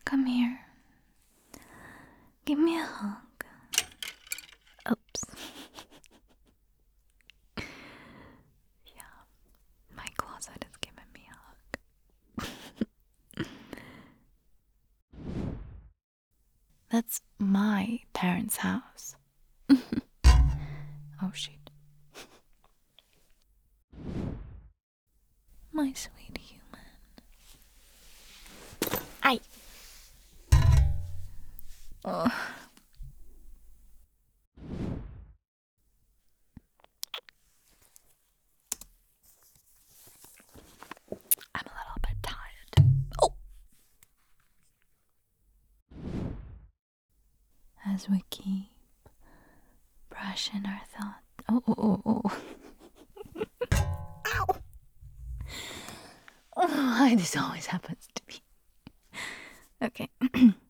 Come here. Give me a hug. Oops. Yeah, my closet is giving me a hug. That's my parents' house. Oh shit. My sweet human. Ay. Oh. I'm a little bit tired. Oh. As we keep brushing our thoughts. Oh. Ow. Oh, this always happens to me. Okay.